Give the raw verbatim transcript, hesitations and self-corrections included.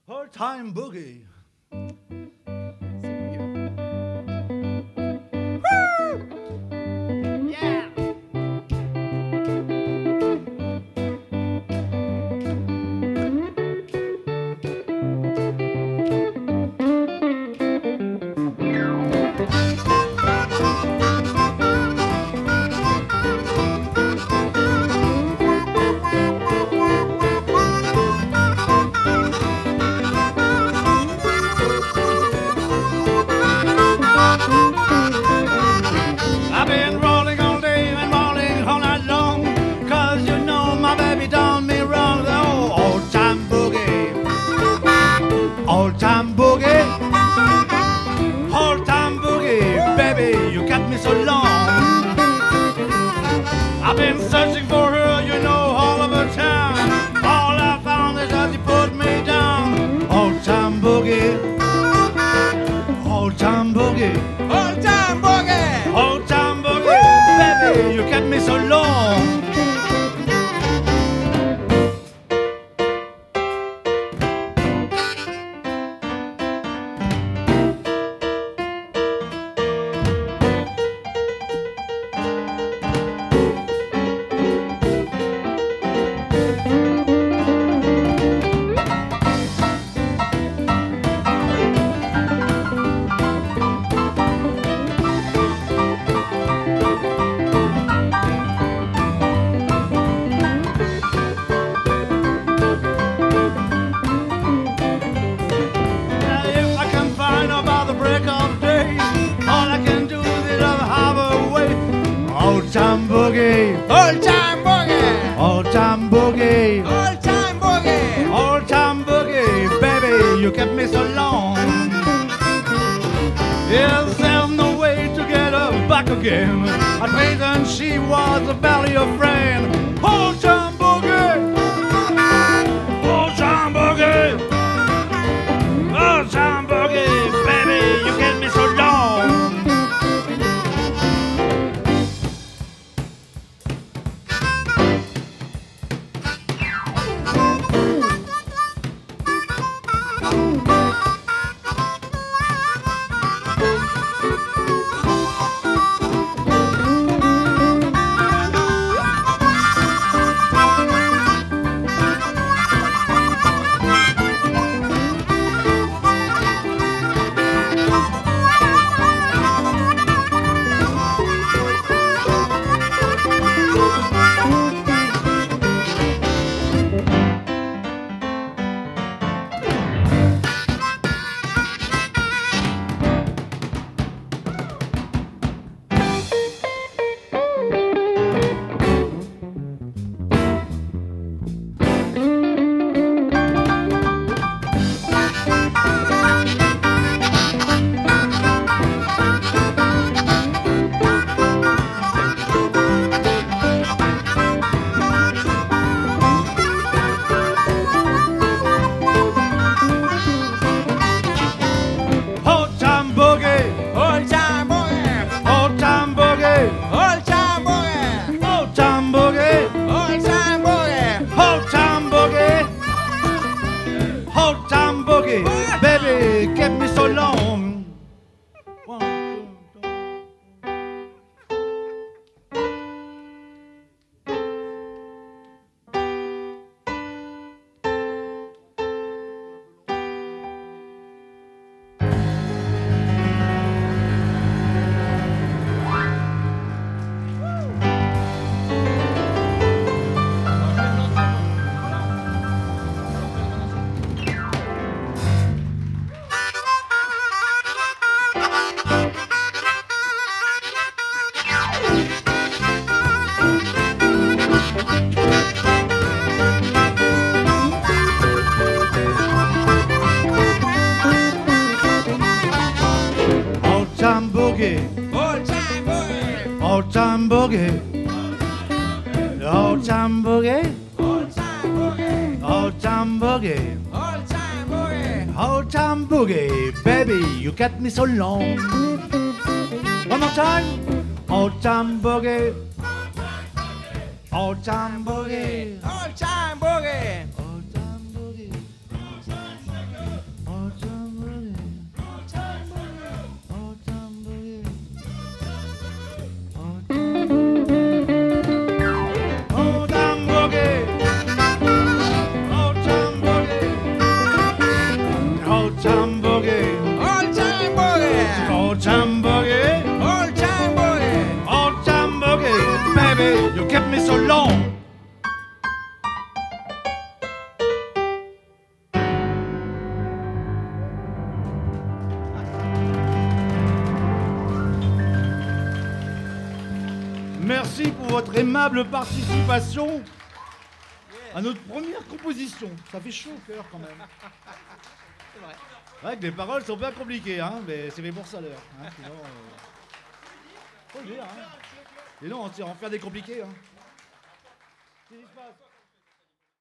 Old time boogie. I've been rolling all day and rolling all night long, 'cause you know my baby done me wrong. Oh, old time boogie, old time boogie, old time boogie, baby, you got me so long. I've been searching for her, you know, all over town. All I found is that you put me down. Old time boogie, old time boogie, Old time boogie. old time boogie, baby, you kept me so long. If I can find her by the break of day, all I can do is have her way. Old time boogie, Old time boogie. old time boogie, Old time boogie. old time boogie, baby, you kept me so long. Yes, there's no way to get her back again. At reason she was a barely a friend. Old time boogie, old time boogie, old time boogie, baby, you kept me so long. Old time boogie, Old time boogie. old time boogie, Old time boogie. old time boogie, Old time boogie. old time boogie, old time boogie, baby, kept me so long. One, two, three. Old time boogie, Old time boogie. old time boogie, old time boogie, Old time boogie. old time boogie, Old time boogie. old time boogie, baby, you got me so long. One more time, old time boogie, old time boogie, Old time boogie. old time boogie, merci pour votre aimable participation à notre première composition. Ça fait chaud au cœur quand même. C'est vrai. C'est vrai que les paroles sont bien compliquées, hein, mais c'est fait pour ça l'heure. Hein, sinon, euh... faut le dire, hein. Et non, on va en faire des compliqués. Hein. Qu'est-ce qui se passe ?